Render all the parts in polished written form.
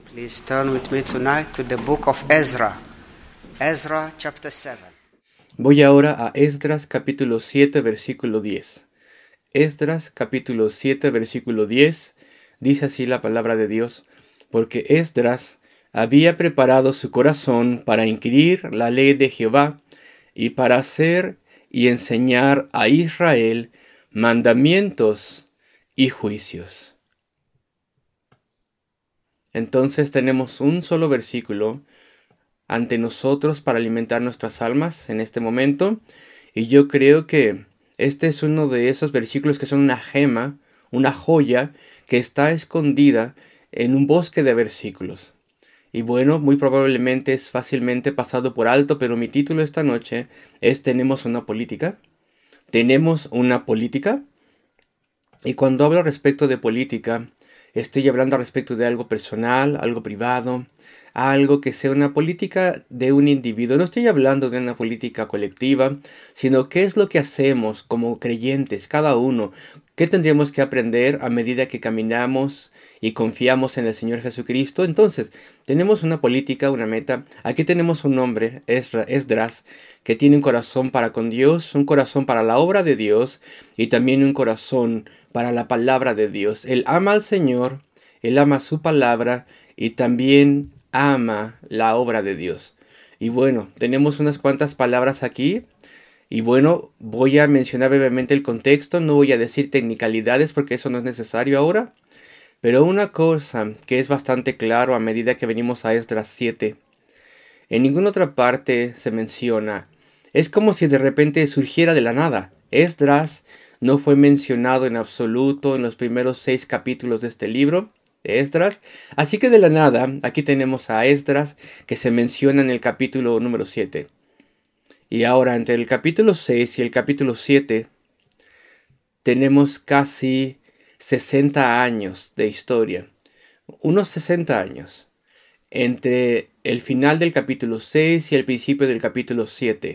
Please turn with me tonight to the book of Ezra. Ezra chapter 7. Voy ahora a Esdras capítulo 7 versículo 10. Esdras capítulo 7 versículo 10 dice así la palabra de Dios: porque Esdras había preparado su corazón para inquirir la ley de Jehová y para hacer y enseñar a Israel mandamientos y juicios. Entonces tenemos un solo versículo ante nosotros para alimentar nuestras almas en este momento. Y yo creo que este es uno de esos versículos que son una gema, una joya que está escondida en un bosque de versículos. Y bueno, muy probablemente es fácilmente pasado por alto, pero mi título esta noche es ¿Tenemos una política? ¿Tenemos una política? Y cuando hablo respecto de política, estoy hablando respecto de algo personal, algo privado, algo que sea una política de un individuo. No estoy hablando de una política colectiva, sino qué es lo que hacemos como creyentes, cada uno. ¿Qué tendríamos que aprender a medida que caminamos y confiamos en el Señor Jesucristo? Entonces, tenemos una política, una meta. Aquí tenemos un hombre, Esdras, que tiene un corazón para con Dios, un corazón para la obra de Dios y también un corazón para la palabra de Dios. Él ama al Señor, él ama su palabra y también ama la obra de Dios. Y bueno, tenemos unas cuantas palabras aquí. Y bueno, voy a mencionar brevemente el contexto, no voy a decir technicalidades porque eso no es necesario ahora. Pero una cosa que es bastante claro a medida que venimos a Esdras 7, en ninguna otra parte se menciona. Es como si de repente surgiera de la nada. Esdras no fue mencionado en absoluto en los primeros 6 capítulos de este libro, de Esdras. Así que de la nada, aquí tenemos a Esdras que se menciona en el capítulo número 7. Y ahora, entre el capítulo 6 y el capítulo 7, tenemos casi 60 años de historia. Unos 60 años. Entre el final del capítulo 6 y el principio del capítulo 7.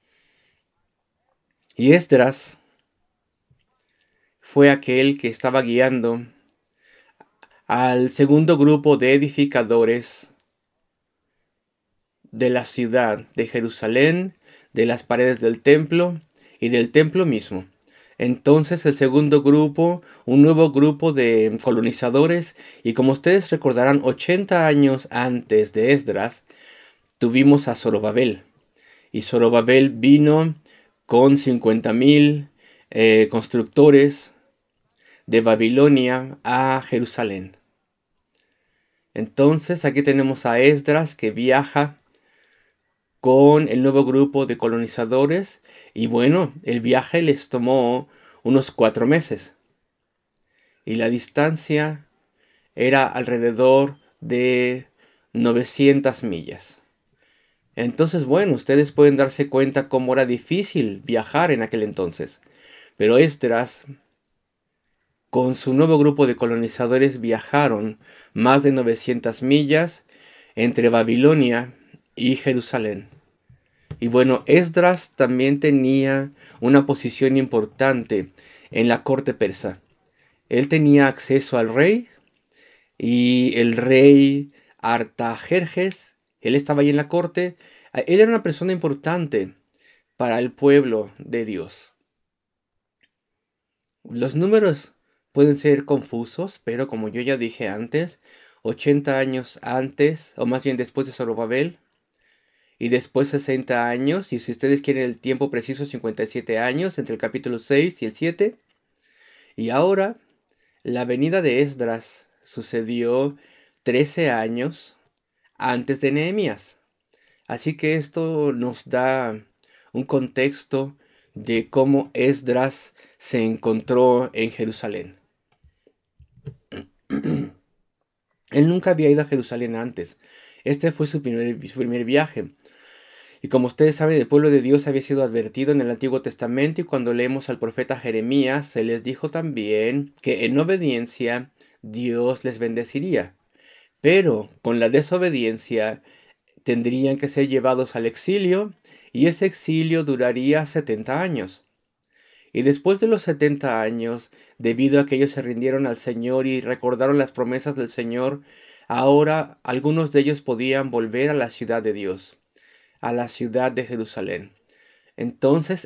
Y Esdras fue aquel que estaba guiando al segundo grupo de edificadores de la ciudad de Jerusalén, de las paredes del templo y del templo mismo. Entonces el segundo grupo, un nuevo grupo de colonizadores, y como ustedes recordarán, 80 años antes de Esdras, tuvimos a Zorobabel. Y Zorobabel vino con 50,000 constructores de Babilonia a Jerusalén. Entonces aquí tenemos a Esdras que viaja con el nuevo grupo de colonizadores y bueno, el viaje les tomó unos 4 meses y la distancia era alrededor de 900 millas. Entonces, bueno, ustedes pueden darse cuenta cómo era difícil viajar en aquel entonces. Pero Esdras, con su nuevo grupo de colonizadores, viajaron más de 900 millas entre Babilonia y Jerusalén. Y bueno, Esdras también tenía una posición importante en la corte persa. Él tenía acceso al rey y el rey Artajerjes, él estaba ahí en la corte. Él era una persona importante para el pueblo de Dios. Los números pueden ser confusos, pero como yo ya dije antes, 80 años antes, o más bien después de Zorobabel, y después 60 años, y si ustedes quieren el tiempo preciso, 57 años, entre el capítulo 6 y el 7. Y ahora, la venida de Esdras sucedió 13 años antes de Nehemías. Así que esto nos da un contexto de cómo Esdras se encontró en Jerusalén. Él nunca había ido a Jerusalén antes. Este fue su primer viaje. Y como ustedes saben, el pueblo de Dios había sido advertido en el Antiguo Testamento y cuando leemos al profeta Jeremías se les dijo también que en obediencia Dios les bendeciría. Pero con la desobediencia tendrían que ser llevados al exilio y ese exilio duraría 70 años. Y después de los 70 años, debido a que ellos se rindieron al Señor y recordaron las promesas del Señor, ahora algunos de ellos podían volver a la ciudad de Dios, a la ciudad de Jerusalén. Entonces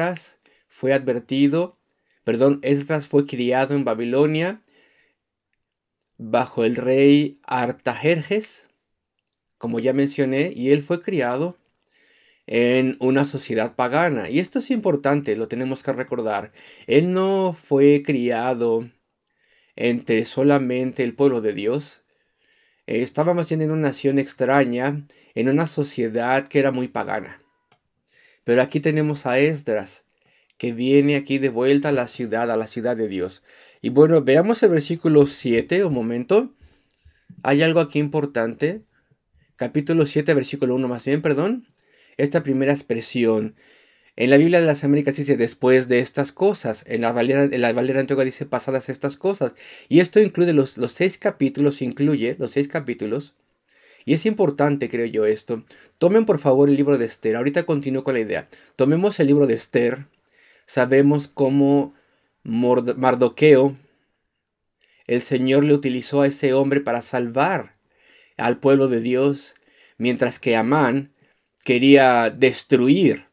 Esdras fue criado en Babilonia bajo el rey Artajerjes, como ya mencioné, y él fue criado en una sociedad pagana. Y esto es importante, lo tenemos que recordar. Él no fue criado entre solamente el pueblo de Dios. Estaba más bien en una nación extraña, en una sociedad que era muy pagana. Pero aquí tenemos a Esdras, que viene aquí de vuelta a la ciudad de Dios. Y bueno, veamos el versículo 7, un momento. Hay algo aquí importante. Capítulo 7, versículo 1 más bien, perdón. Esta primera expresión. En la Biblia de las Américas dice después de estas cosas. En la Valera Antigua dice pasadas estas cosas. Y esto incluye los 6 capítulos, incluye los 6 capítulos. Y es importante, creo yo, esto. Tomen por favor el libro de Esther. Ahorita continúo con la idea. Tomemos el libro de Esther. Sabemos cómo Mardoqueo, el Señor le utilizó a ese hombre para salvar al pueblo de Dios, mientras que Amán quería destruir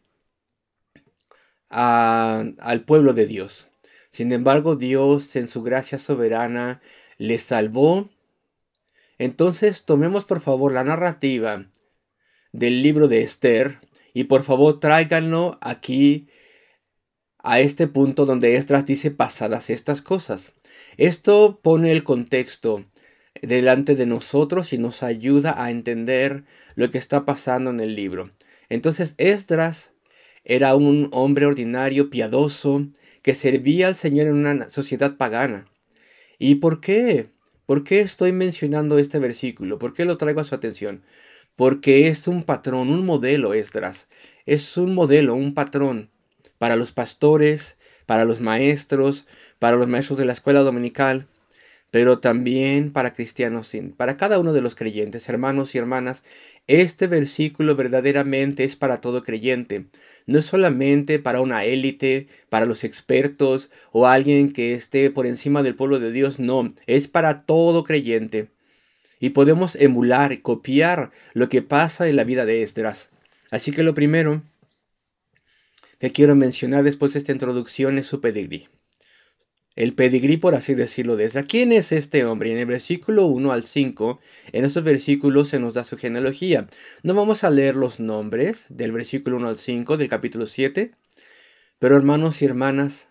al pueblo de Dios. Sin embargo, Dios en su gracia soberana le salvó. Entonces tomemos por favor la narrativa del libro de Esther y por favor tráiganlo aquí a este punto donde Esdras dice pasadas estas cosas. Esto pone el contexto delante de nosotros y nos ayuda a entender lo que está pasando en el libro. Entonces Esdras era un hombre ordinario, piadoso, que servía al Señor en una sociedad pagana. ¿Y por qué? ¿Por qué estoy mencionando este versículo? ¿Por qué lo traigo a su atención? Porque es un patrón, un modelo, Esdras. Es un modelo, un patrón para los pastores, para los maestros de la escuela dominical, pero también para cristianos, para cada uno de los creyentes, hermanos y hermanas. Este versículo verdaderamente es para todo creyente. No es solamente para una élite, para los expertos o alguien que esté por encima del pueblo de Dios. No, es para todo creyente. Y podemos emular y copiar lo que pasa en la vida de Esdras. Así que lo primero que quiero mencionar después de esta introducción es su pedigrí. El pedigrí, por así decirlo, de Esdras. ¿Quién es este hombre? En el versículo 1 al 5, en esos versículos se nos da su genealogía. No vamos a leer los nombres del versículo 1 al 5 del capítulo 7, pero hermanos y hermanas,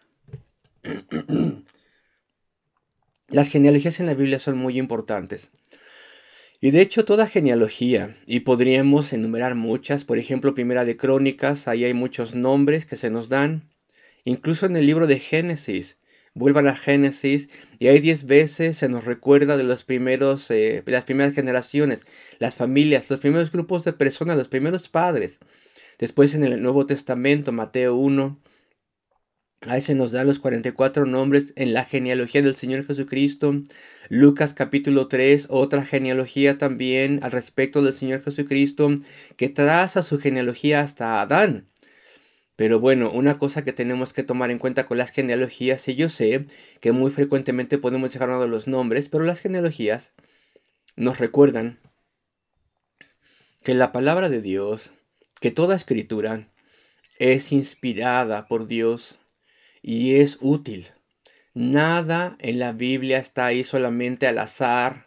las genealogías en la Biblia son muy importantes. Y de hecho toda genealogía, y podríamos enumerar muchas, por ejemplo Primera de Crónicas, ahí hay muchos nombres que se nos dan, incluso en el libro de Génesis, vuelvan a Génesis y hay 10 veces se nos recuerda de las primeras generaciones, las familias, los primeros grupos de personas, los primeros padres. Después en el Nuevo Testamento, Mateo 1, ahí se nos da los 44 nombres en la genealogía del Señor Jesucristo. Lucas capítulo 3, otra genealogía también al respecto del Señor Jesucristo, que traza su genealogía hasta Adán. Pero bueno, una cosa que tenemos que tomar en cuenta con las genealogías, y yo sé que muy frecuentemente podemos dejar de los nombres, pero las genealogías nos recuerdan que la palabra de Dios, que toda escritura es inspirada por Dios y es útil. Nada en la Biblia está ahí solamente al azar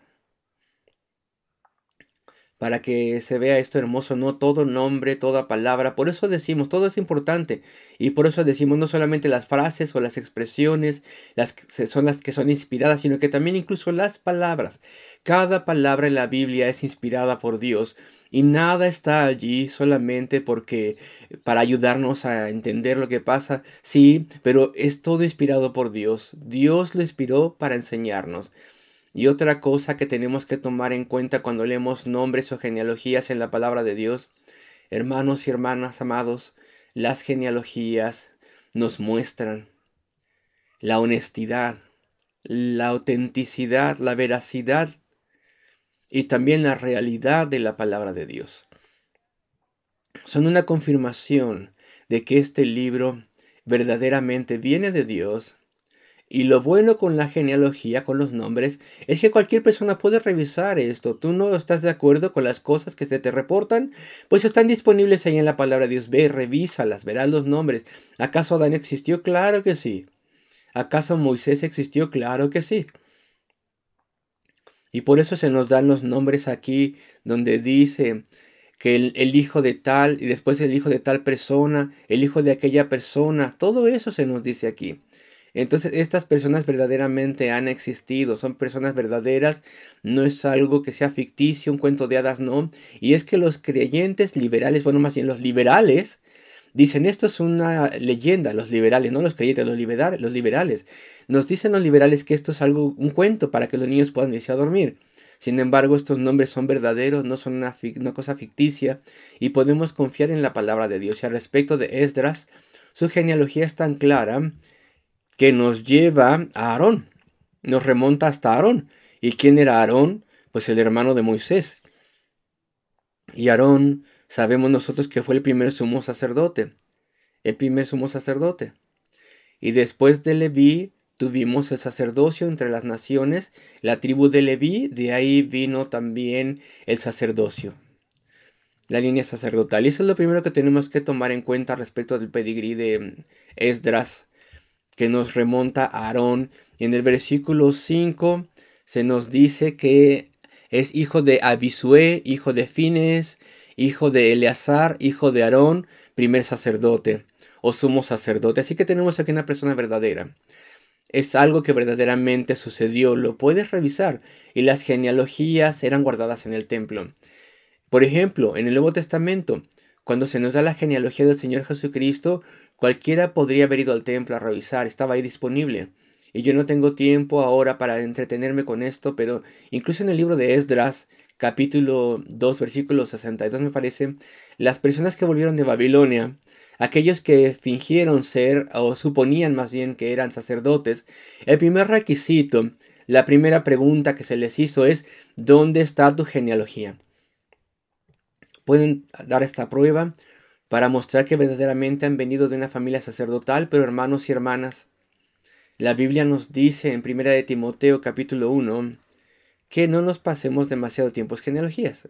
para que se vea esto hermoso, no todo nombre, toda palabra. Por eso decimos, todo es importante. Y por eso decimos no solamente las frases o las expresiones, son las que son inspiradas, sino que también incluso las palabras. Cada palabra en la Biblia es inspirada por Dios. Y nada está allí solamente para ayudarnos a entender lo que pasa. Sí, pero es todo inspirado por Dios. Dios lo inspiró para enseñarnos. Y otra cosa que tenemos que tomar en cuenta cuando leemos nombres o genealogías en la palabra de Dios, hermanos y hermanas amados, las genealogías nos muestran la honestidad, la autenticidad, la veracidad y también la realidad de la palabra de Dios. Son una confirmación de que este libro verdaderamente viene de Dios Y lo bueno con la genealogía, con los nombres, es que cualquier persona puede revisar esto. Tú no estás de acuerdo con las cosas que se te reportan, pues están disponibles ahí en la palabra de Dios. Ve, revísalas, verás los nombres. ¿Acaso Adán existió? Claro que sí. ¿Acaso Moisés existió? Claro que sí. Y por eso se nos dan los nombres aquí, donde dice que el hijo de tal, y después el hijo de tal persona, el hijo de aquella persona, todo eso se nos dice aquí. Entonces, estas personas verdaderamente han existido, son personas verdaderas, no es algo que sea ficticio, un cuento de hadas, no. Y es que los creyentes liberales, bueno, más bien los liberales, dicen esto es una leyenda, los liberales, no los creyentes, los liberales. Nos dicen los liberales que esto es algo, un cuento para que los niños puedan irse a dormir. Sin embargo, estos nombres son verdaderos, no son una cosa ficticia, y podemos confiar en la palabra de Dios. Y al respecto de Esdras, su genealogía es tan clara que nos lleva a Aarón, nos remonta hasta Aarón. ¿Y quién era Aarón? Pues el hermano de Moisés. Y Aarón, sabemos nosotros que fue el primer sumo sacerdote, el primer sumo sacerdote. Y después de Leví tuvimos el sacerdocio entre las naciones, la tribu de Leví, de ahí vino también el sacerdocio, la línea sacerdotal. Y eso es lo primero que tenemos que tomar en cuenta respecto del pedigrí de Esdras, que nos remonta a Aarón. Y en el versículo 5 se nos dice que es hijo de Abisue, hijo de Fines, hijo de Eleazar, hijo de Aarón, primer sacerdote o sumo sacerdote. Así que tenemos aquí una persona verdadera. Es algo que verdaderamente sucedió, lo puedes revisar, y las genealogías eran guardadas en el templo. Por ejemplo, en el Nuevo Testamento, cuando se nos da la genealogía del Señor Jesucristo, cualquiera podría haber ido al templo a revisar, estaba ahí disponible. Y yo no tengo tiempo ahora para entretenerme con esto, pero incluso en el libro de Esdras, capítulo 2, versículo 62 me parece, las personas que volvieron de Babilonia, aquellos que fingieron ser o suponían más bien que eran sacerdotes, el primer requisito, la primera pregunta que se les hizo es, ¿dónde está tu genealogía? Pueden dar esta prueba para mostrar que verdaderamente han venido de una familia sacerdotal, pero hermanos y hermanas, la Biblia nos dice en 1 de Timoteo capítulo 1 que no nos pasemos demasiado tiempo en genealogías.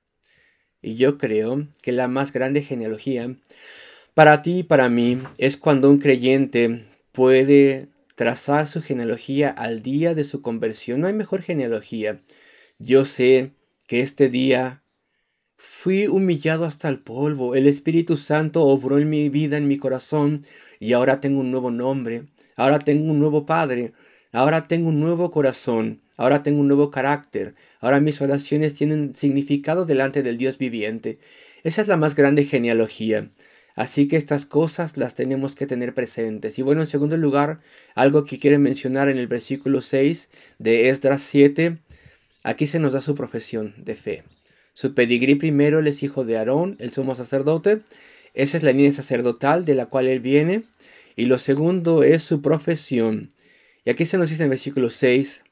Y yo creo que la más grande genealogía para ti y para mí es cuando un creyente puede trazar su genealogía al día de su conversión. No hay mejor genealogía. Yo sé que este día fui humillado hasta el polvo. El Espíritu Santo obró en mi vida, en mi corazón, y ahora tengo un nuevo nombre. Ahora tengo un nuevo Padre. Ahora tengo un nuevo corazón. Ahora tengo un nuevo carácter. Ahora mis oraciones tienen significado delante del Dios viviente. Esa es la más grande genealogía. Así que estas cosas las tenemos que tener presentes. Y bueno, en segundo lugar, algo que quiero mencionar en el versículo 6 de Esdras 7, aquí se nos da su profesión de fe. Su pedigrí primero, él es hijo de Aarón, el sumo sacerdote. Esa es la línea sacerdotal de la cual él viene. Y lo segundo es su profesión. Y aquí se nos dice en el versículo 6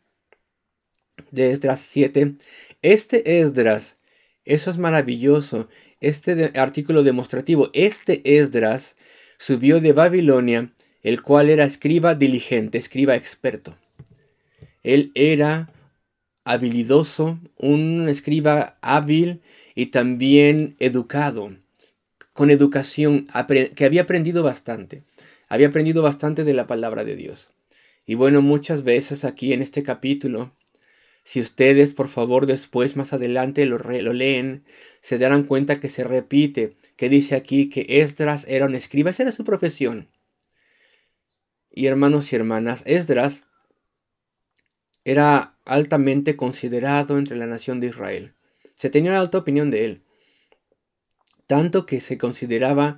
de Esdras 7. Este Esdras, eso es maravilloso. Artículo demostrativo. Este Esdras subió de Babilonia, el cual era escriba diligente, escriba experto. Él era habilidoso, un escriba hábil y también educado, con educación, que había aprendido bastante. Había aprendido bastante de la palabra de Dios. Y bueno, muchas veces aquí en este capítulo, si ustedes por favor después más adelante lo leen, se darán cuenta que se repite, que dice aquí que Esdras era un escriba, esa era su profesión. Y hermanos y hermanas, Esdras era altamente considerado entre la nación de Israel. Se tenía una alta opinión de él, tanto que se consideraba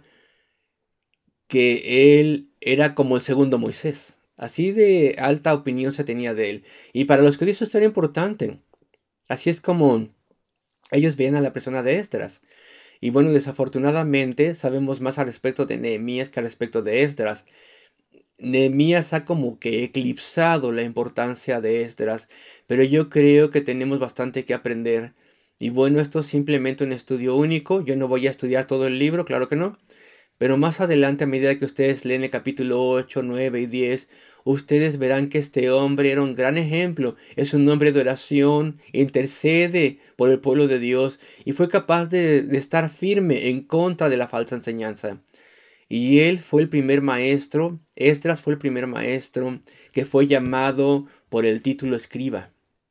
que él era como el segundo Moisés. Así de alta opinión se tenía de él. Y para los judíos esto era importante. Así es como ellos veían a la persona de Esdras. Y bueno, desafortunadamente sabemos más al respecto de Nehemías que al respecto de Esdras. Nehemías ha como que eclipsado la importancia de Esdras, pero yo creo que tenemos bastante que aprender. Y bueno, esto es simplemente un estudio único. Yo no voy a estudiar todo el libro, claro que no, Pero más adelante, a medida que ustedes leen el capítulo 8, 9 y 10, ustedes verán que este hombre era un gran ejemplo. Es un hombre de oración, intercede por el pueblo de Dios y fue capaz de estar firme en contra de la falsa enseñanza. Y él fue el primer maestro, Esdras fue el primer maestro que fue llamado por el título escriba.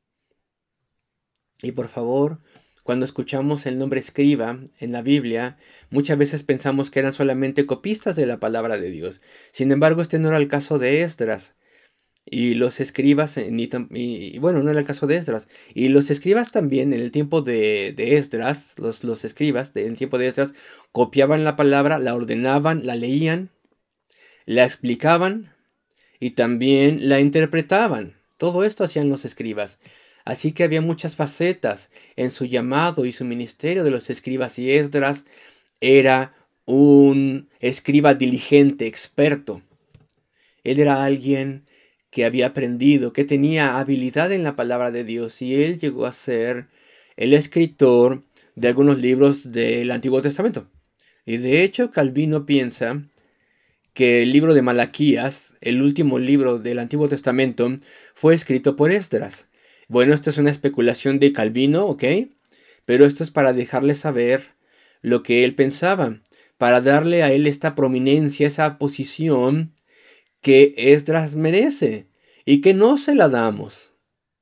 Y por favor, cuando escuchamos el nombre escriba en la Biblia, muchas veces pensamos que eran solamente copistas de la palabra de Dios. Sin embargo, este no era el caso de Esdras. Y los escribas, bueno, no era el caso de Esdras. Y los escribas también, en el tiempo de Esdras, los escribas, en el tiempo de Esdras, copiaban la palabra, la ordenaban, la leían, la explicaban y también la interpretaban. Todo esto hacían los escribas. Así que había muchas facetas en su llamado y su ministerio de los escribas, y Esdras era un escriba diligente, experto. Él era alguien que había aprendido, que tenía habilidad en la palabra de Dios, y él llegó a ser el escritor de algunos libros del Antiguo Testamento. Y de hecho, Calvino piensa que el libro de Malaquías, el último libro del Antiguo Testamento, fue escrito por Esdras. Bueno, esto es una especulación de Calvino, ¿ok? Pero esto es para dejarle saber lo que él pensaba, para darle a él esta prominencia, esa posición que Esdras merece y que no se la damos.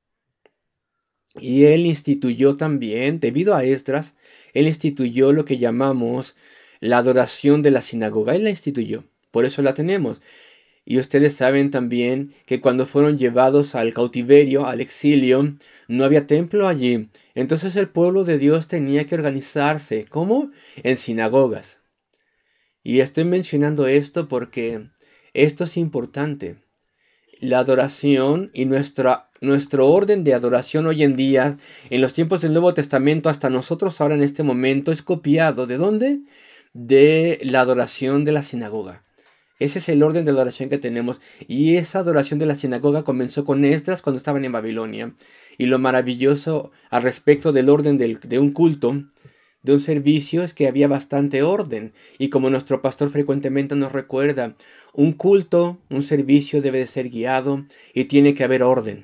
Y él instituyó también, debido a Esdras, él instituyó lo que llamamos la adoración de la sinagoga. Él la instituyó, por eso la tenemos. Y ustedes saben también que cuando fueron llevados al cautiverio, al exilio, no había templo allí. Entonces el pueblo de Dios tenía que organizarse. ¿Cómo? En sinagogas. Y estoy mencionando esto porque esto es importante. La adoración y nuestro orden de adoración hoy en día, en los tiempos del Nuevo Testamento, hasta nosotros ahora en este momento, es copiado. ¿De dónde? De la adoración de la sinagoga. Ese es el orden de adoración que tenemos. Y esa adoración de la sinagoga comenzó con Esdras cuando estaban en Babilonia. Y lo maravilloso al respecto del orden de un culto, de un servicio, es que había bastante orden. Y como nuestro pastor frecuentemente nos recuerda, un culto, un servicio debe de ser guiado y tiene que haber orden.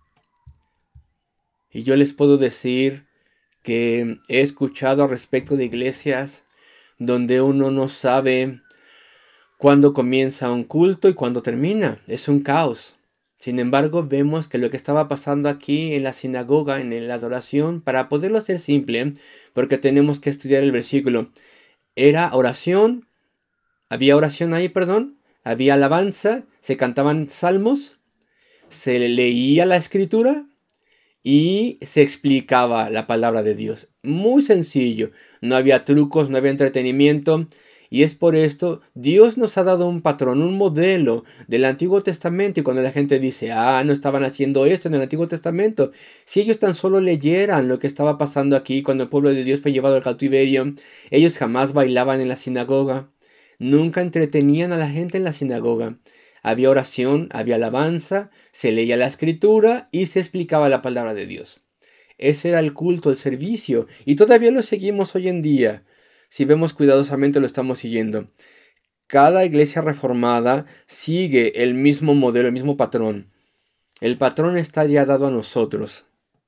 Y yo les puedo decir que he escuchado al respecto de iglesias donde uno no sabe cuándo comienza un culto y cuándo termina. Es un caos. Sin embargo, vemos que lo que estaba pasando aquí en la sinagoga, en la adoración, para poderlo hacer simple, porque tenemos que estudiar el versículo, era oración, había oración ahí, perdón, había alabanza, se cantaban salmos, se leía la escritura y se explicaba la palabra de Dios. Muy sencillo, no había trucos, no había entretenimiento. Y es por esto, Dios nos ha dado un patrón, un modelo del Antiguo Testamento. Y cuando la gente dice, no estaban haciendo esto en el Antiguo Testamento. Si ellos tan solo leyeran lo que estaba pasando aquí cuando el pueblo de Dios fue llevado al cautiverio, ellos jamás bailaban en la sinagoga. Nunca entretenían a la gente en la sinagoga. Había oración, había alabanza, se leía la escritura y se explicaba la palabra de Dios. Ese era el culto, el servicio, y todavía lo seguimos hoy en día. Si vemos cuidadosamente lo estamos siguiendo. Cada iglesia reformada sigue el mismo modelo, el mismo patrón. El patrón está ya dado a nosotros.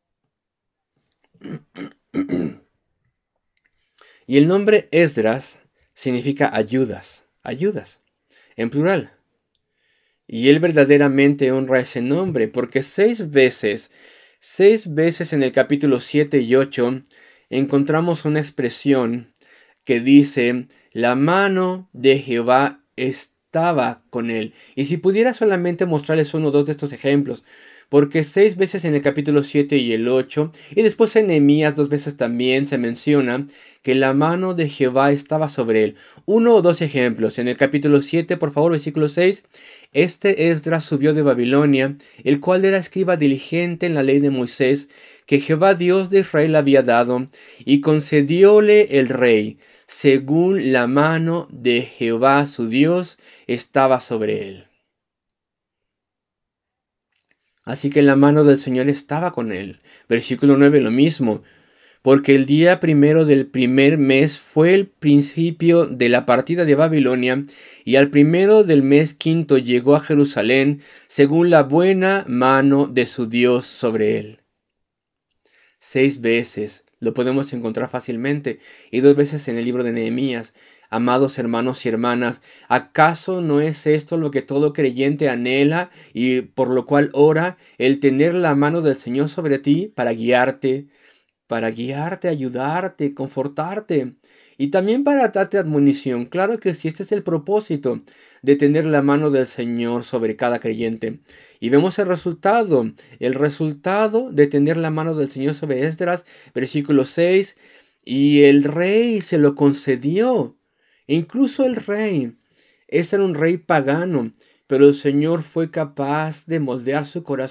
Y el nombre Esdras significa ayudas, ayudas, en plural. Y él verdaderamente honra ese nombre, porque 6 veces en el capítulo 7 y 8, encontramos una expresión que dice, la mano de Jehová estaba con él. Y si pudiera solamente mostrarles uno o dos de estos ejemplos, porque 6 veces en el capítulo 7 y el 8, y después en Nehemías 2 veces también se menciona que la mano de Jehová estaba sobre él. Uno o dos ejemplos. En el capítulo 7, por favor, versículo 6, este Esdras subió de Babilonia, el cual era escriba diligente en la ley de Moisés, que Jehová Dios de Israel había dado, y concedióle el rey, según la mano de Jehová su Dios estaba sobre él. Así que la mano del Señor estaba con él. Versículo 9, lo mismo. porque el día primero del primer mes fue el principio de la partida de Babilonia, y al primero del mes quinto llegó a Jerusalén, según la buena mano de su Dios sobre él. 6 veces lo podemos encontrar fácilmente, y 2 veces en el libro de Nehemías. Amados hermanos y hermanas, ¿acaso no es esto lo que todo creyente anhela y por lo cual ora, el tener la mano del Señor sobre ti para guiarte, ayudarte, confortarte y también para darte admonición? Claro que sí, este es el propósito de tener la mano del Señor sobre cada creyente. Y vemos el resultado de tener la mano del Señor sobre Esdras, versículo 6, y el rey se lo concedió. Incluso el rey, ese era un rey pagano, pero el Señor fue capaz de moldear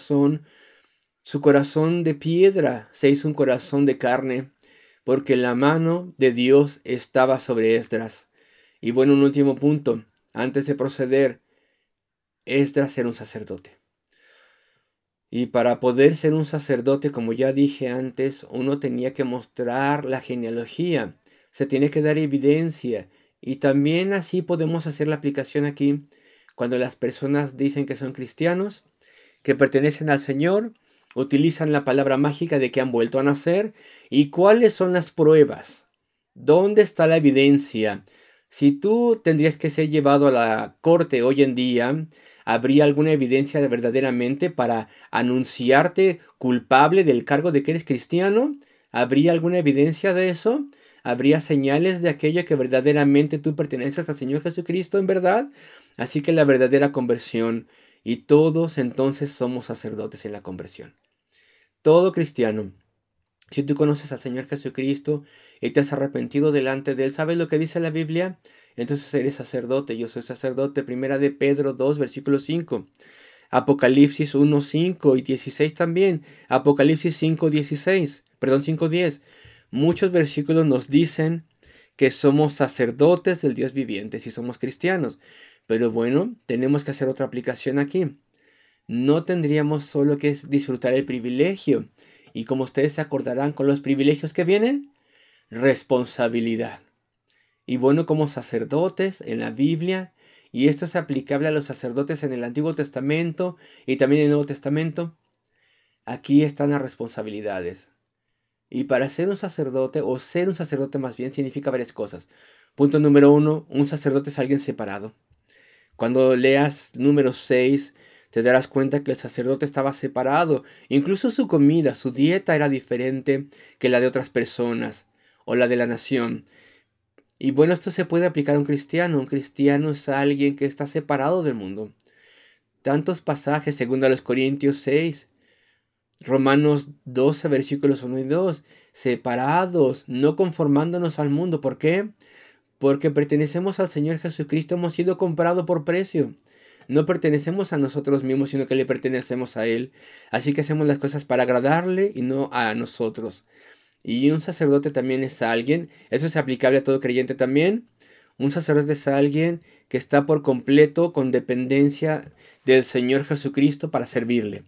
su corazón de piedra se hizo un corazón de carne, porque la mano de Dios estaba sobre Esdras. Y bueno, un último punto, antes de proceder, Esdras era un sacerdote. Y para poder ser un sacerdote, como ya dije antes, uno tenía que mostrar la genealogía, se tiene que dar evidencia. Y también así podemos hacer la aplicación aquí, cuando las personas dicen que son cristianos, que pertenecen al Señor, utilizan la palabra mágica de que han vuelto a nacer. ¿Y cuáles son las pruebas? ¿Dónde está la evidencia? Si tú tendrías que ser llevado a la corte hoy en día, ¿habría alguna evidencia verdaderamente para anunciarte culpable del cargo de que eres cristiano? ¿Habría alguna evidencia de eso? ¿Habría señales de aquello que verdaderamente tú perteneces al Señor Jesucristo en verdad? Así que la verdadera conversión, y todos entonces somos sacerdotes en la conversión. Todo cristiano, si tú conoces al Señor Jesucristo y te has arrepentido delante de Él, ¿sabes lo que dice la Biblia? Entonces eres sacerdote. Yo soy sacerdote. Primera de Pedro 2, versículo 5. Apocalipsis 1, 5 y 16 también. Apocalipsis 5, 16. Perdón, 5, 10. Muchos versículos nos dicen que somos sacerdotes del Dios viviente si somos cristianos. Pero bueno, tenemos que hacer otra aplicación aquí. No tendríamos solo que disfrutar el privilegio. Y como ustedes se acordarán con los privilegios que vienen, responsabilidad. Y bueno, como sacerdotes en la Biblia, y esto es aplicable a los sacerdotes en el Antiguo Testamento y también en el Nuevo Testamento, aquí están las responsabilidades. Y para ser un sacerdote, o ser un sacerdote más bien, significa varias cosas. Punto número 1, un sacerdote es alguien separado. Cuando leas número 6, te darás cuenta que el sacerdote estaba separado. Incluso su comida, su dieta era diferente que la de otras personas o la de la nación. Y bueno, esto se puede aplicar a un cristiano. Un cristiano es alguien que está separado del mundo. Tantos pasajes, segundo a los Corintios 6, Romanos 12, versículos 1 y 2. Separados, no conformándonos al mundo. ¿Por qué? Porque pertenecemos al Señor Jesucristo, hemos sido comprados por precio. No pertenecemos a nosotros mismos, sino que le pertenecemos a Él. Así que hacemos las cosas para agradarle y no a nosotros. Y un sacerdote también es alguien, eso es aplicable a todo creyente también. Un sacerdote es alguien que está por completo con dependencia del Señor Jesucristo para servirle.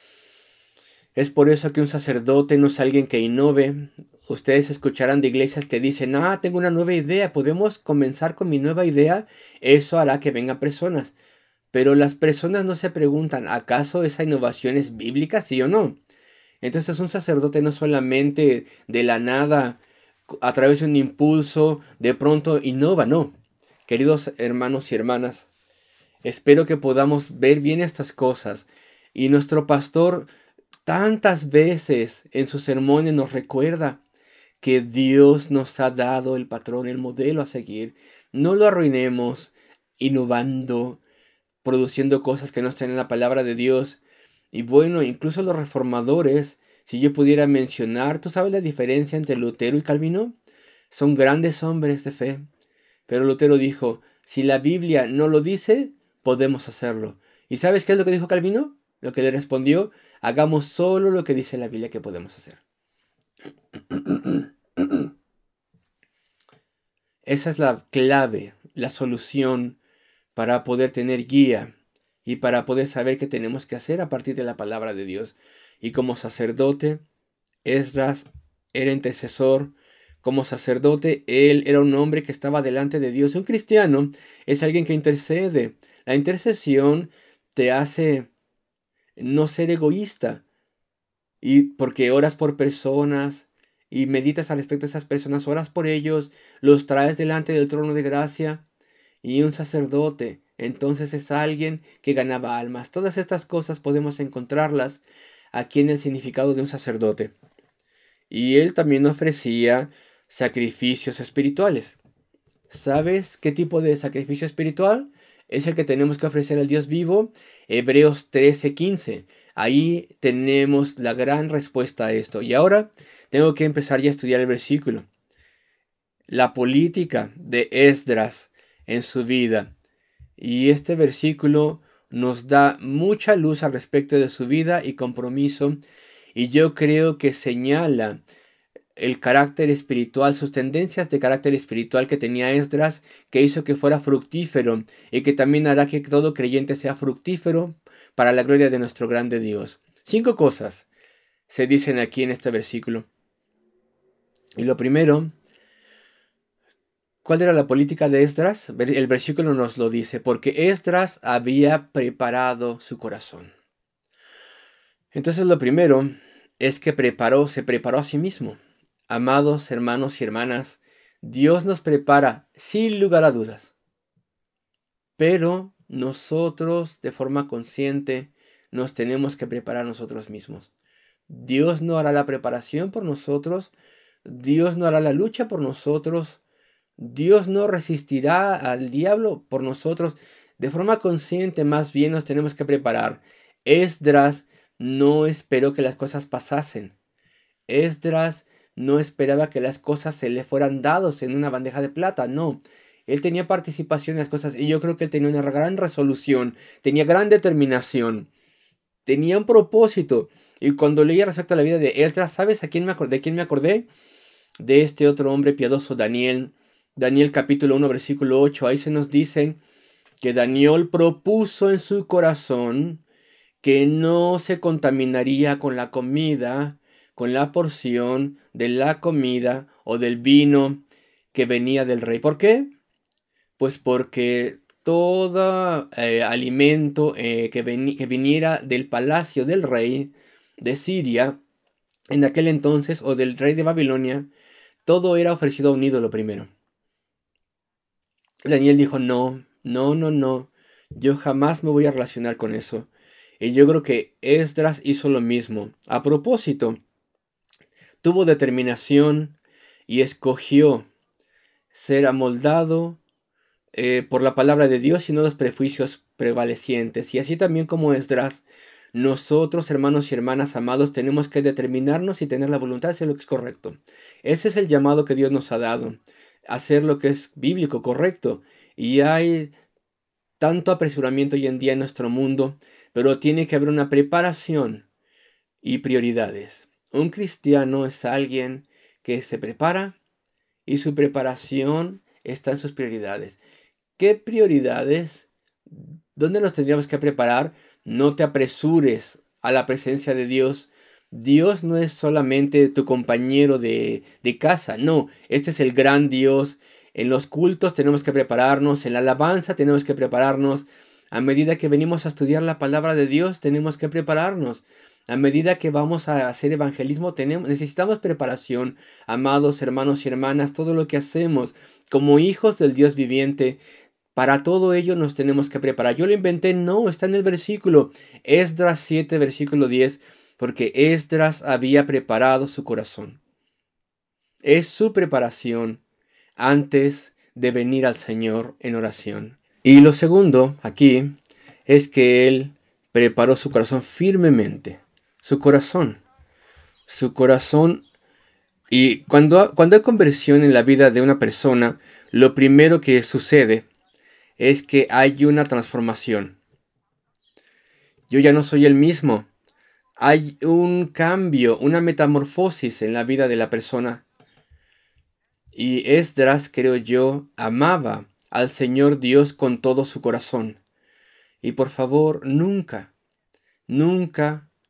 Es por eso que un sacerdote no es alguien que innove. Ustedes escucharán de iglesias que dicen, tengo una nueva idea, podemos comenzar con mi nueva idea. Eso hará que vengan personas. Pero las personas no se preguntan, ¿acaso esa innovación es bíblica, sí o no? Entonces un sacerdote no solamente de la nada, a través de un impulso, de pronto innova, no. Queridos hermanos y hermanas, espero que podamos ver bien estas cosas. Y nuestro pastor tantas veces en sus sermones nos recuerda que Dios nos ha dado el patrón, el modelo a seguir. No lo arruinemos innovando, produciendo cosas que no están en la palabra de Dios. Y bueno, incluso los reformadores, si yo pudiera mencionar, ¿tú sabes la diferencia entre Lutero y Calvino? Son grandes hombres de fe. Pero Lutero dijo, si la Biblia no lo dice, podemos hacerlo. ¿Y sabes qué es lo que dijo Calvino? Lo que le respondió, hagamos solo lo que dice la Biblia que podemos hacer. Esa es la clave, la solución para poder tener guía y para poder saber qué tenemos que hacer a partir de la palabra de Dios. Y como sacerdote, Esdras era intercesor, como sacerdote, él era un hombre que estaba delante de Dios. Un cristiano es alguien que intercede. La intercesión te hace no ser egoísta, y porque oras por personas y meditas al respecto de esas personas, oras por ellos, los traes delante del trono de gracia. Y un sacerdote entonces es alguien que ganaba almas. Todas estas cosas podemos encontrarlas aquí en el significado de un sacerdote. Y él también ofrecía sacrificios espirituales. ¿Sabes qué tipo de sacrificio espiritual? Es el que tenemos que ofrecer al Dios vivo. Hebreos 13:15. Ahí tenemos la gran respuesta a esto. Y ahora tengo que empezar ya a estudiar el versículo. La política de Esdras en su vida. Y este versículo nos da mucha luz al respecto de su vida y compromiso. Y yo creo que señala el carácter espiritual, sus tendencias de carácter espiritual que tenía Esdras, que hizo que fuera fructífero y que también hará que todo creyente sea fructífero para la gloria de nuestro grande Dios. 5 cosas se dicen aquí en este versículo. Y lo primero, ¿cuál era la política de Esdras? El versículo nos lo dice, porque Esdras había preparado su corazón. Entonces lo primero es que se preparó a sí mismo. Amados hermanos y hermanas, Dios nos prepara sin lugar a dudas. Pero nosotros de forma consciente nos tenemos que preparar nosotros mismos. Dios no hará la preparación por nosotros. Dios no hará la lucha por nosotros. Dios no resistirá al diablo por nosotros. De forma consciente, más bien nos tenemos que preparar. Esdras no esperó que las cosas pasasen. Esdras no esperaba que las cosas se le fueran dados en una bandeja de plata, no. Él tenía participación en las cosas y yo creo que él tenía una gran resolución, tenía gran determinación, tenía un propósito. Y cuando leía respecto a la vida de Esdras, ¿sabes a quién me acordé? ¿De quién me acordé? De este otro hombre piadoso, Daniel. Daniel capítulo 1, versículo 8. Ahí se nos dice que Daniel propuso en su corazón que no se contaminaría con la comida, con la porción de la comida o del vino que venía del rey. ¿Por qué? Pues porque todo alimento que viniera del palacio del rey de Siria en aquel entonces o del rey de Babilonia, todo era ofrecido a un ídolo primero. Daniel dijo, no, no, no, no, yo jamás me voy a relacionar con eso. Y yo creo que Esdras hizo lo mismo. A propósito, tuvo determinación y escogió ser amoldado por la palabra de Dios y no los prejuicios prevalecientes. Y así también como Esdras, nosotros, hermanos y hermanas amados, tenemos que determinarnos y tener la voluntad de hacer lo que es correcto. Ese es el llamado que Dios nos ha dado, hacer lo que es bíblico, correcto. Y hay tanto apresuramiento hoy en día en nuestro mundo, pero tiene que haber una preparación y prioridades. Un cristiano es alguien que se prepara y su preparación está en sus prioridades. ¿Qué prioridades? ¿Dónde nos tendríamos que preparar? No te apresures a la presencia de Dios. Dios no es solamente tu compañero de casa, no, este es el gran Dios. En los cultos tenemos que prepararnos, en la alabanza tenemos que prepararnos. A medida que venimos a estudiar la palabra de Dios, tenemos que prepararnos. A medida que vamos a hacer evangelismo, necesitamos preparación. Amados hermanos y hermanas, todo lo que hacemos como hijos del Dios viviente, para todo ello nos tenemos que preparar. Yo lo inventé, no, está en el versículo. Esdras 7, versículo 10, porque Esdras había preparado su corazón. Es su preparación antes de venir al Señor en oración. Y lo segundo aquí es que él preparó su corazón firmemente. Su corazón. Su corazón. Y cuando hay conversión en la vida de una persona, lo primero que sucede es que hay una transformación. Yo ya no soy el mismo. Hay un cambio, una metamorfosis en la vida de la persona. Y Esdras, creo yo, amaba al Señor Dios con todo su corazón. Y por favor, nunca, nunca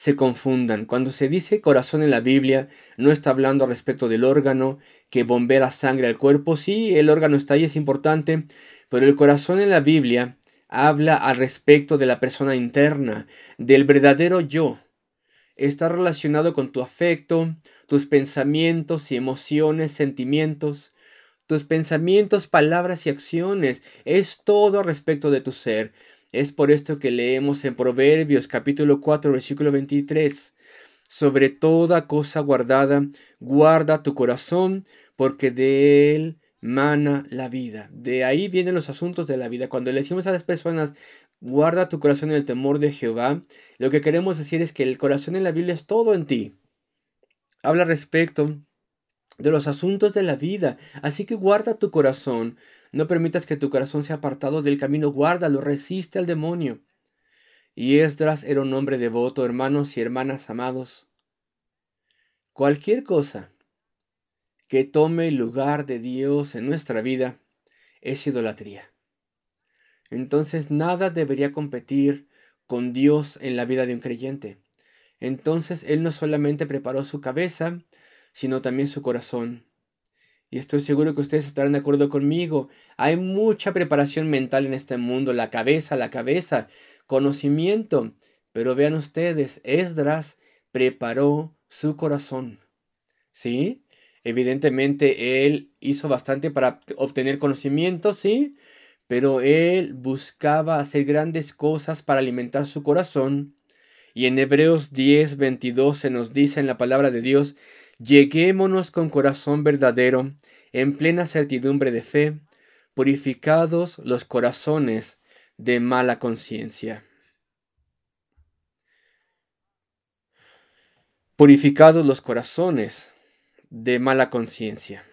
se confundan. Cuando se dice corazón en la Biblia, no está hablando respecto del órgano que bombea la sangre al cuerpo. Sí, el órgano está ahí, es importante, pero el corazón en la Biblia habla al respecto de la persona interna, del verdadero yo. Está relacionado con tu afecto, tus pensamientos y emociones, sentimientos, tus pensamientos, palabras y acciones. Es todo respecto de tu ser. Es por esto que leemos en Proverbios capítulo 4 versículo 23. Sobre toda cosa guardada, guarda tu corazón, porque de él mana la vida. De ahí vienen los asuntos de la vida. Cuando le decimos a las personas, guarda tu corazón en el temor de Jehová, lo que queremos decir es que el corazón en la Biblia es todo en ti. Habla respecto de los asuntos de la vida. Así que guarda tu corazón. No permitas que tu corazón sea apartado del camino. Guárdalo, resiste al demonio. Y Esdras era un hombre devoto, hermanos y hermanas amados. Cualquier cosa que tome el lugar de Dios en nuestra vida es idolatría. Entonces nada debería competir con Dios en la vida de un creyente. Entonces Él no solamente preparó su cabeza, sino también su corazón. Y estoy seguro que ustedes estarán de acuerdo conmigo. Hay mucha preparación mental en este mundo, la cabeza, conocimiento. Pero vean ustedes, Esdras preparó su corazón. ¿Sí? Evidentemente él hizo bastante para obtener conocimiento, ¿sí? Pero él buscaba hacer grandes cosas para alimentar su corazón. Y en Hebreos 10:22 se nos dice en la palabra de Dios, lleguémonos con corazón verdadero, en plena certidumbre de fe, purificados los corazones de mala conciencia. Purificados los corazones de mala conciencia.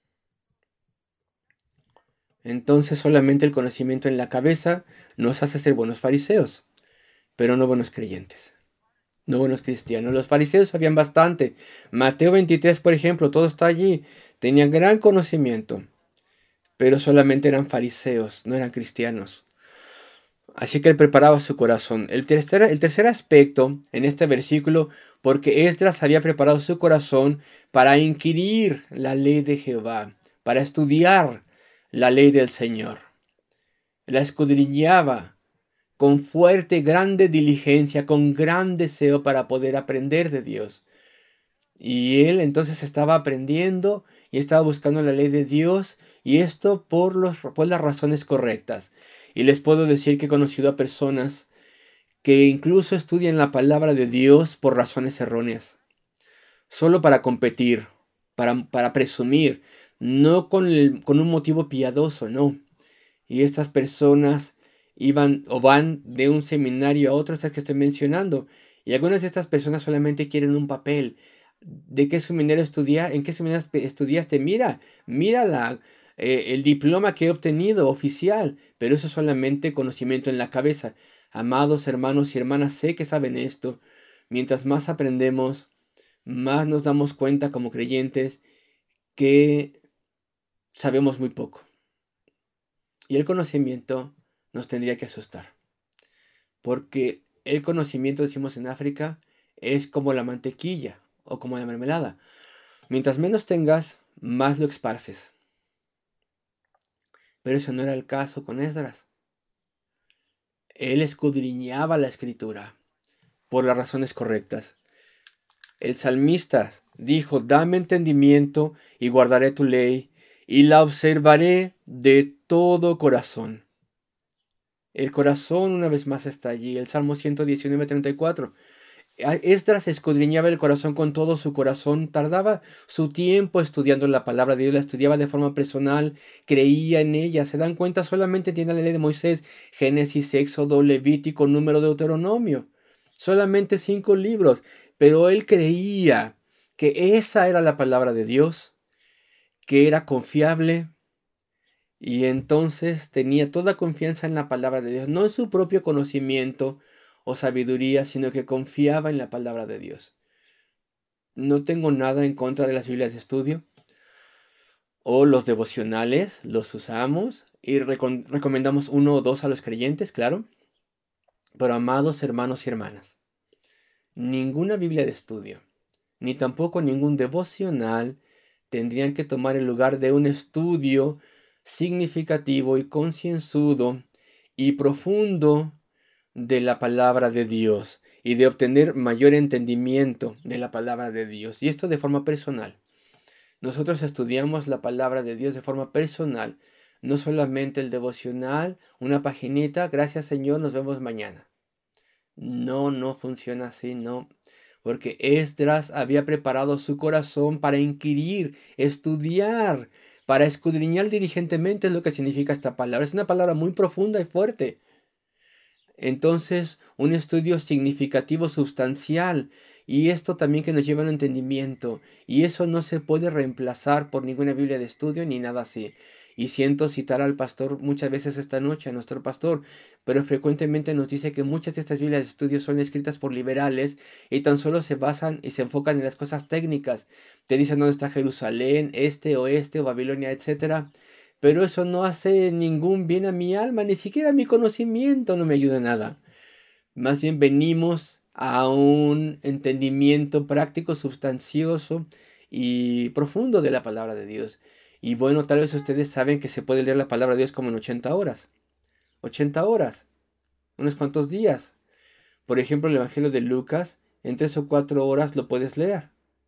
Entonces solamente el conocimiento en la cabeza nos hace ser buenos fariseos, pero no buenos creyentes. No buenos cristianos. Los fariseos sabían bastante. Mateo 23, por ejemplo, todo está allí. Tenían gran conocimiento, pero solamente eran fariseos, no eran cristianos. Así que él preparaba su corazón. El tercer aspecto en este versículo, porque Esdras había preparado su corazón para inquirir la ley de Jehová, para estudiar la ley del Señor. La escudriñaba con fuerte, grande diligencia, con gran deseo para poder aprender de Dios. Y él entonces estaba aprendiendo y estaba buscando la ley de Dios, y esto por las razones correctas. Y les puedo decir que he conocido a personas que incluso estudian la palabra de Dios por razones erróneas, solo para competir, para presumir, no con un motivo piadoso, no. Y estas personas iban o van de un seminario a otro, estas que estoy mencionando. Y algunas de estas personas solamente quieren un papel. ¿De qué seminario estudiaste? ¿En qué seminario estudiaste? Mira el diploma que he obtenido oficial. Pero eso es solamente conocimiento en la cabeza. Amados hermanos y hermanas, sé que saben esto. Mientras más aprendemos, más nos damos cuenta como creyentes que sabemos muy poco. Y el conocimiento nos tendría que asustar. Porque el conocimiento, decimos en África, es como la mantequilla o como la mermelada. Mientras menos tengas, más lo esparces. Pero eso no era el caso con Esdras. Él escudriñaba la escritura por las razones correctas. El salmista dijo, dame entendimiento y guardaré tu ley y la observaré de todo corazón. El corazón una vez más está allí. El Salmo 119:34. Esdras escudriñaba el corazón con todo su corazón, tardaba su tiempo estudiando la palabra de Dios, la estudiaba de forma personal, creía en ella. Se dan cuenta, solamente tiene la ley de Moisés, Génesis, Éxodo, Levítico, Número, Deuteronomio. Solamente 5 libros, pero él creía que esa era la palabra de Dios, que era confiable, y entonces tenía toda confianza en la palabra de Dios, no en su propio conocimiento o sabiduría, sino que confiaba en la palabra de Dios. No tengo nada en contra de las Biblias de estudio o los devocionales, los usamos y recomendamos 1 o 2 a los creyentes, claro. Pero amados hermanos y hermanas, ninguna Biblia de estudio, ni tampoco ningún devocional tendrían que tomar el lugar de un estudio significativo y concienzudo y profundo de la palabra de Dios y de obtener mayor entendimiento de la palabra de Dios. Y esto de forma personal. Nosotros estudiamos la palabra de Dios de forma personal, no solamente el devocional, una paginita, gracias Señor, nos vemos mañana. No, no funciona así, no. Porque Esdras había preparado su corazón para inquirir, estudiar, para escudriñar diligentemente lo que significa esta palabra. Es una palabra muy profunda y fuerte. Entonces, un estudio significativo, sustancial, y esto también que nos lleva a un entendimiento, y eso no se puede reemplazar por ninguna Biblia de estudio ni nada así. Y siento citar al pastor muchas veces esta noche, a nuestro pastor, pero frecuentemente nos dice que muchas de estas Biblias de estudio son escritas por liberales y tan solo se basan y se enfocan en las cosas técnicas. Te dicen dónde está Jerusalén, este, oeste, o Babilonia, etcétera. Pero eso no hace ningún bien a mi alma, ni siquiera mi conocimiento no me ayuda en nada. Más bien venimos a un entendimiento práctico, sustancioso y profundo de la palabra de Dios. Y bueno, tal vez ustedes saben que se puede leer la palabra de Dios como en 80 horas. 80 horas, unos cuantos días. Por ejemplo, el Evangelio de Lucas, en 3 o 4 horas lo puedes leer.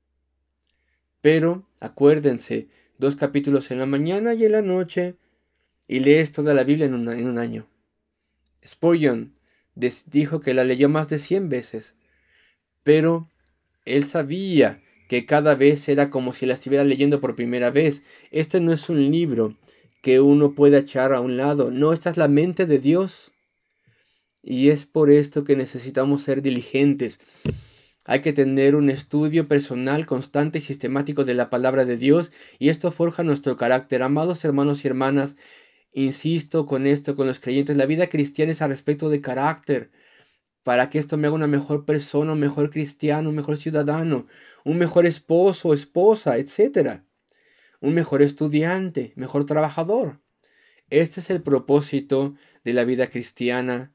Pero acuérdense, 2 capítulos en la mañana y en la noche, y lees toda la Biblia en un año. Spurgeon dijo que la leyó más de 100 veces, pero él sabía que cada vez era como si la estuviera leyendo por primera vez. Este no es un libro que uno pueda echar a un lado, no, esta es la mente de Dios. Y es por esto que necesitamos ser diligentes. Hay que tener un estudio personal, constante y sistemático de la palabra de Dios, y esto forja nuestro carácter. Amados hermanos y hermanas, insisto con esto, con los creyentes, la vida cristiana es a respecto de carácter, para que esto me haga una mejor persona, un mejor cristiano, un mejor ciudadano, un mejor esposo, esposa, etcétera, un mejor estudiante, mejor trabajador. Este es el propósito de la vida cristiana.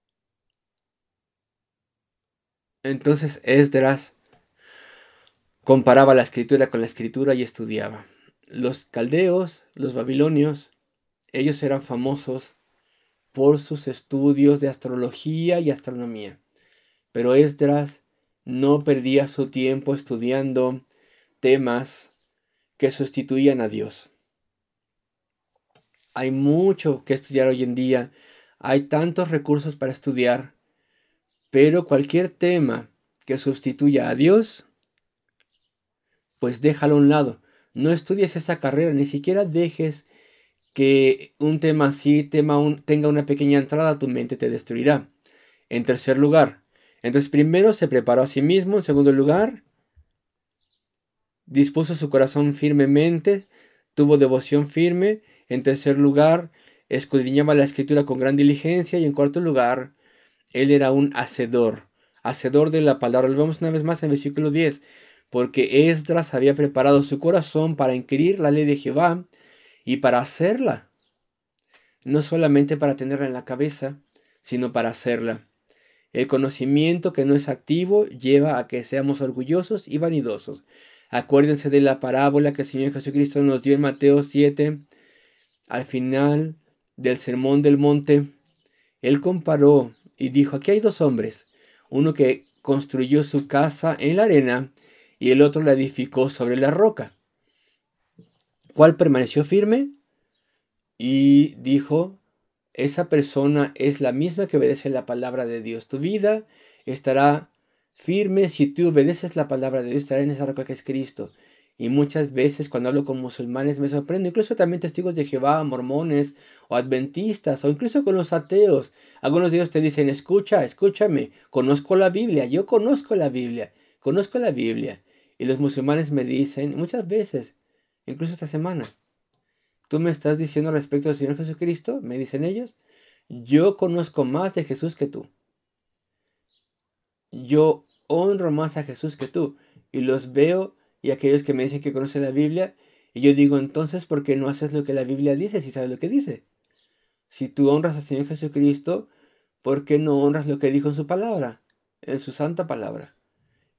Entonces Esdras comparaba la escritura con la escritura y estudiaba. Los caldeos, los babilonios, ellos eran famosos por sus estudios de astrología y astronomía. Pero Esdras no perdía su tiempo estudiando temas que sustituían a Dios. Hay mucho que estudiar hoy en día, hay tantos recursos para estudiar, pero cualquier tema que sustituya a Dios, pues déjalo a un lado. No estudies esa carrera, ni siquiera dejes que un tema así tenga una pequeña entrada a tu mente, te destruirá. En tercer lugar, entonces primero se preparó a sí mismo. En segundo lugar, dispuso su corazón firmemente, tuvo devoción firme. En tercer lugar, escudriñaba la escritura con gran diligencia. Y en cuarto lugar, él era un hacedor de la palabra. Lo vemos una vez más en versículo 10. Porque Esdras había preparado su corazón para inquirir la ley de Jehová y para hacerla. No solamente para tenerla en la cabeza, sino para hacerla. El conocimiento que no es activo lleva a que seamos orgullosos y vanidosos. Acuérdense de la parábola que el Señor Jesucristo nos dio en Mateo 7, al final del Sermón del Monte. Él comparó y dijo, aquí hay dos hombres, uno que construyó su casa en la arena y el otro la edificó sobre la roca. ¿Cuál permaneció firme? Y dijo, esa persona es la misma que obedece la palabra de Dios. Tu vida estará firme si tú obedeces la palabra de Dios, estará en esa roca que es Cristo. Y muchas veces cuando hablo con musulmanes me sorprendo, incluso también testigos de Jehová, mormones o adventistas, o incluso con los ateos. Algunos de ellos te dicen, escúchame, conozco la Biblia, yo conozco la Biblia, conozco la Biblia. Y los musulmanes me dicen, muchas veces, incluso esta semana, ¿tú me estás diciendo respecto al Señor Jesucristo? Me dicen ellos. Yo conozco más de Jesús que tú. Yo honro más a Jesús que tú. Y los veo y aquellos que me dicen que conocen la Biblia. Y yo digo, entonces, ¿por qué no haces lo que la Biblia dice si sabes lo que dice? Si tú honras al Señor Jesucristo, ¿por qué no honras lo que dijo en su palabra? En su santa palabra.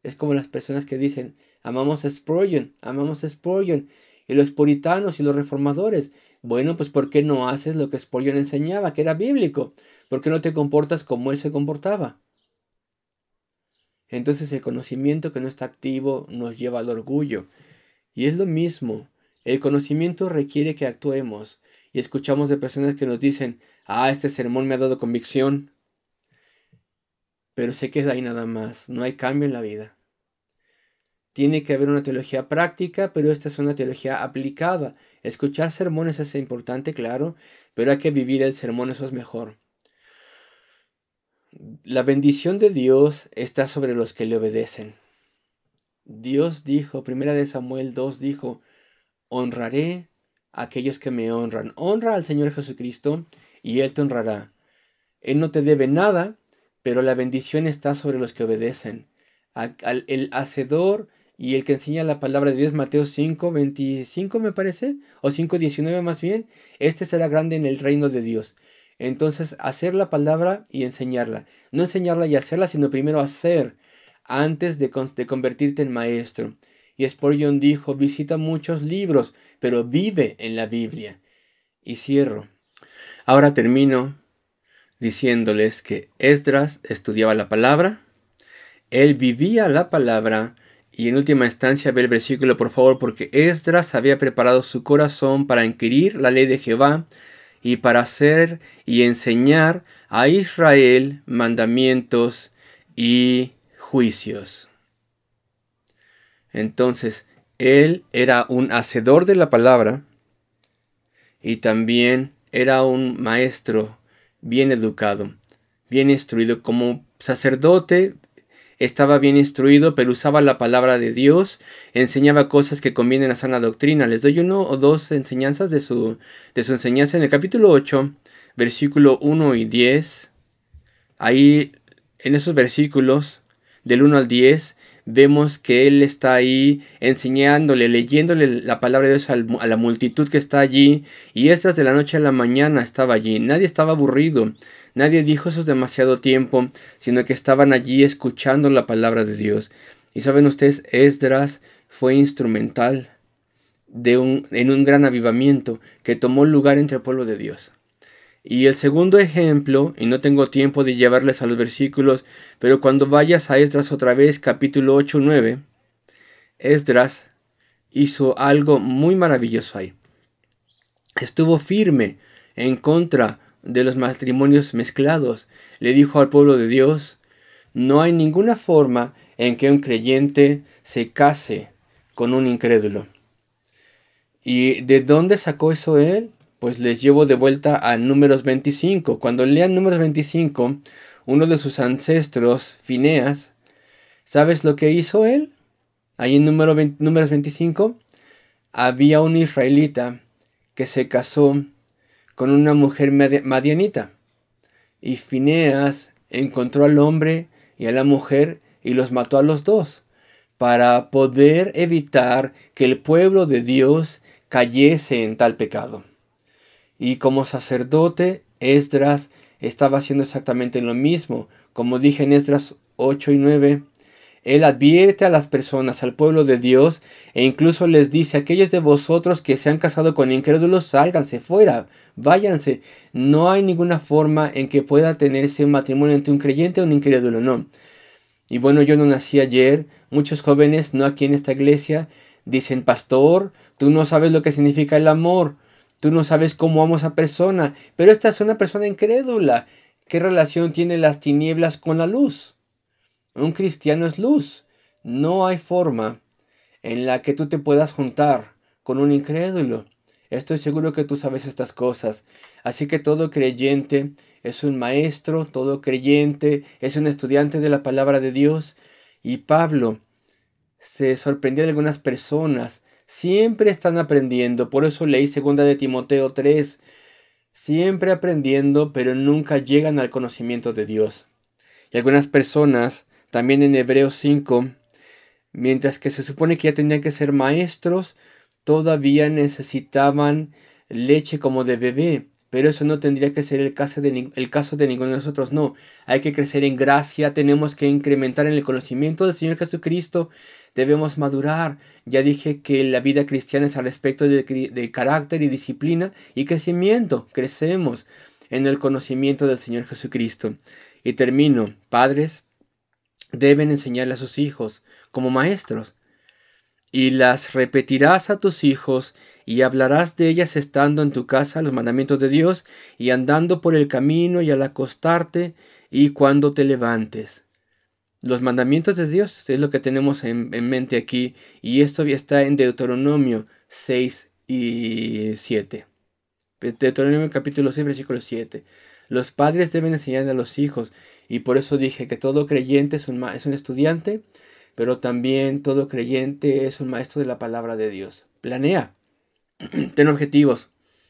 Es como las personas que dicen, amamos a Spurgeon, y los puritanos y los reformadores. Bueno, pues ¿por qué no haces lo que Spurgeon enseñaba, que era bíblico? ¿Por qué no te comportas como él se comportaba? Entonces el conocimiento que no está activo nos lleva al orgullo. Y es lo mismo. El conocimiento requiere que actuemos. Y escuchamos de personas que nos dicen, este sermón me ha dado convicción. Pero se queda ahí nada más. No hay cambio en la vida. Tiene que haber una teología práctica, pero esta es una teología aplicada. Escuchar sermones es importante, claro, pero hay que vivir el sermón, eso es mejor. La bendición de Dios está sobre los que le obedecen. Dios dijo, 1 Samuel 2 dijo, honraré a aquellos que me honran. Honra al Señor Jesucristo y Él te honrará. Él no te debe nada, pero la bendición está sobre los que obedecen. El hacedor y el que enseña la palabra de Dios, Mateo 5:25 me parece, o 5:19 más bien, este será grande en el reino de Dios. Entonces, hacer la palabra y enseñarla. No enseñarla y hacerla, sino primero hacer, antes de convertirte en maestro. Y Spurgeon dijo, visita muchos libros, pero vive en la Biblia. Y cierro. Ahora termino diciéndoles que Esdras estudiaba la palabra, él vivía la palabra, y en última instancia ve el versículo por favor, porque Esdras había preparado su corazón para inquirir la ley de Jehová y para hacer y enseñar a Israel mandamientos y juicios. Entonces, él era un hacedor de la palabra y también era un maestro bien educado, bien instruido. Como sacerdote estaba bien instruido, pero usaba la palabra de Dios, enseñaba cosas que convienen a sana doctrina. Les doy 1 o 2 enseñanzas de su enseñanza en el capítulo 8, versículo 1 y 10. Ahí, en esos versículos, del 1 al 10, vemos que él está ahí enseñándole, leyéndole la palabra de Dios a la multitud que está allí. Y estas de la noche a la mañana estaba allí. Nadie estaba aburrido. Nadie dijo eso es demasiado tiempo, sino que estaban allí escuchando la palabra de Dios. Y saben ustedes, Esdras fue instrumental en un gran avivamiento que tomó lugar entre el pueblo de Dios. Y el segundo ejemplo, y no tengo tiempo de llevarles a los versículos, pero cuando vayas a Esdras otra vez, capítulo 8-9, Esdras hizo algo muy maravilloso ahí. Estuvo firme en contra de los matrimonios mezclados. Le dijo al pueblo de Dios, no hay ninguna forma en que un creyente se case con un incrédulo. ¿Y de dónde sacó eso él? Pues les llevo de vuelta a Números 25. Cuando lean Números 25, uno de sus ancestros, Fineas, ¿sabes lo que hizo él? Ahí en Números 25, había un israelita que se casó con una mujer madianita. Y Fineas encontró al hombre y a la mujer y los mató a los dos, para poder evitar que el pueblo de Dios cayese en tal pecado. Y como sacerdote, Esdras estaba haciendo exactamente lo mismo. Como dije en Esdras 8 y 9, él advierte a las personas, al pueblo de Dios, e incluso les dice, aquellos de vosotros que se han casado con incrédulos, sálganse fuera, váyanse. No hay ninguna forma en que pueda tenerse un matrimonio entre un creyente y un incrédulo, no. Y bueno, yo no nací ayer. Muchos jóvenes, no aquí en esta iglesia, dicen, pastor, tú no sabes lo que significa el amor. Tú no sabes cómo amo a esa persona. Pero esta es una persona incrédula. ¿Qué relación tienen las tinieblas con la luz? Un cristiano es luz. No hay forma en la que tú te puedas juntar con un incrédulo. Estoy seguro que tú sabes estas cosas. Así que todo creyente es un maestro, todo creyente es un estudiante de la palabra de Dios. Y Pablo se sorprendió de algunas personas. Siempre están aprendiendo. Por eso leí 2 de Timoteo 3. Siempre aprendiendo, pero nunca llegan al conocimiento de Dios. Y algunas personas, también en Hebreos 5, mientras que se supone que ya tenían que ser maestros, todavía necesitaban leche como de bebé. Pero eso no tendría que ser el caso de ninguno de nosotros, no. Hay que crecer en gracia, tenemos que incrementar en el conocimiento del Señor Jesucristo, debemos madurar. Ya dije que la vida cristiana es al respecto de carácter y disciplina y crecimiento. Crecemos en el conocimiento del Señor Jesucristo. Y termino, padres deben enseñarle a sus hijos como maestros. Y las repetirás a tus hijos, y hablarás de ellas estando en tu casa, los mandamientos de Dios, y andando por el camino, y al acostarte, y cuando te levantes. Los mandamientos de Dios es lo que tenemos en mente aquí, y esto está en Deuteronomio 6 y 7. Deuteronomio capítulo 6, versículo 7. Los padres deben enseñar a los hijos, y por eso dije que todo creyente es un estudiante, pero también todo creyente es un maestro de la palabra de Dios. Planea, ten objetivos,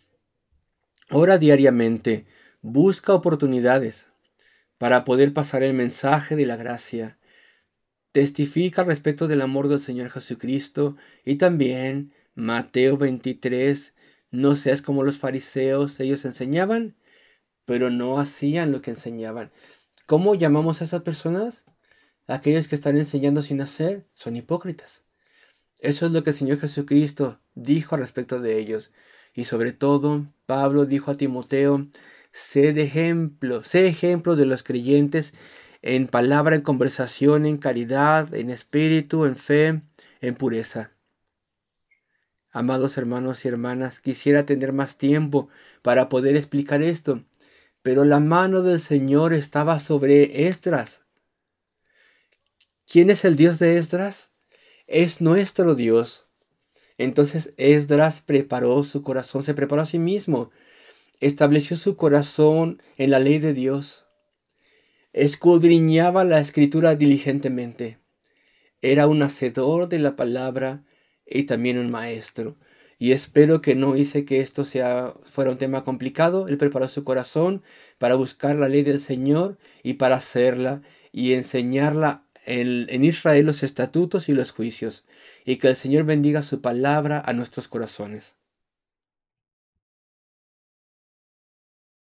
ora diariamente, busca oportunidades para poder pasar el mensaje de la gracia. Testifica al respecto del amor del Señor Jesucristo y también Mateo 23. No seas como los fariseos, ellos enseñaban, pero no hacían lo que enseñaban. ¿Cómo llamamos a esas personas? Aquellos que están enseñando sin hacer son hipócritas. Eso es lo que el Señor Jesucristo dijo al respecto de ellos. Y sobre todo, Pablo dijo a Timoteo, sé ejemplo de los creyentes en palabra, en conversación, en caridad, en espíritu, en fe, en pureza. Amados hermanos y hermanas, quisiera tener más tiempo para poder explicar esto, pero la mano del Señor estaba sobre Esdras. ¿Quién es el Dios de Esdras? Es nuestro Dios. Entonces Esdras preparó su corazón, se preparó a sí mismo, estableció su corazón en la ley de Dios, escudriñaba la escritura diligentemente, era un hacedor de la palabra y también un maestro. Y espero que no hice que esto fuera un tema complicado. Él preparó su corazón para buscar la ley del Señor y para hacerla y enseñarla en Israel los estatutos y los juicios. Y que el Señor bendiga su palabra a nuestros corazones.